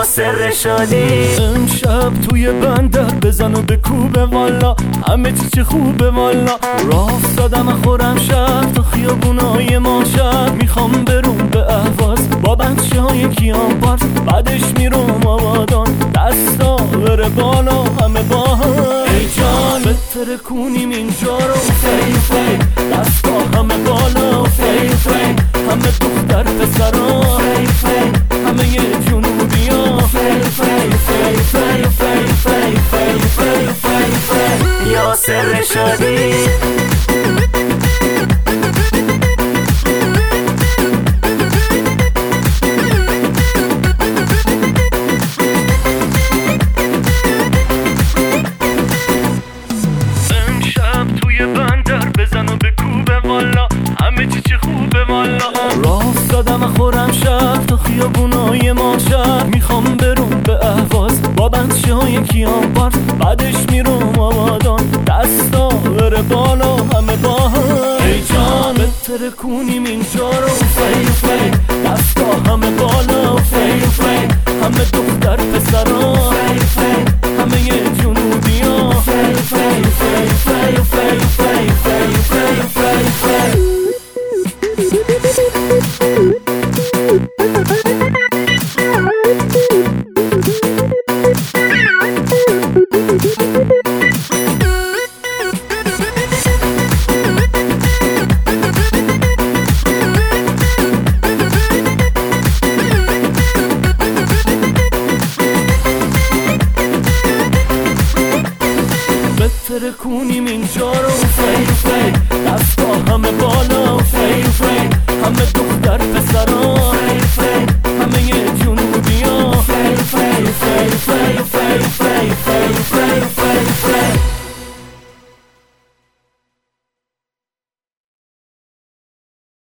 یاسر رشادی. امشب توی بندر بزن و بکوبه والا، همه چی خوبه والا. راه افتادم خورم شب تا خیابونای ما شب، میخوام برون به اهواز با بچه های کیان پارس، بعدش میرم آبادان دستا بره بالا همه با هم. ای جان بهتره کنیم اینجا رو فی فی، دستا همه بالا فی فی، همه دختر پسرا فی فی، همه یه جنوبی ها فی فی فی فی فی فی فی فی فی فی. یاسر رشادی. همه چی خوبه والا. راه افتادم خورم شب تا خیابونای ما شب، میخوام برون به اهواز با بچه های کیان پارس، بعدش میرم آبادان دستا بره بالا همه با هم. ای جان بهتره کنیم اینجا رو فی فی، دستا همه بالا فی فی، همه دختر پسرا فی فی، همه یه جنوبی ها فی فی فی فی فی فی فی فی فی فی. بهتره کنیم اینجا رو فی فی، دستا همه بالا فی فی، همه دختر پسرا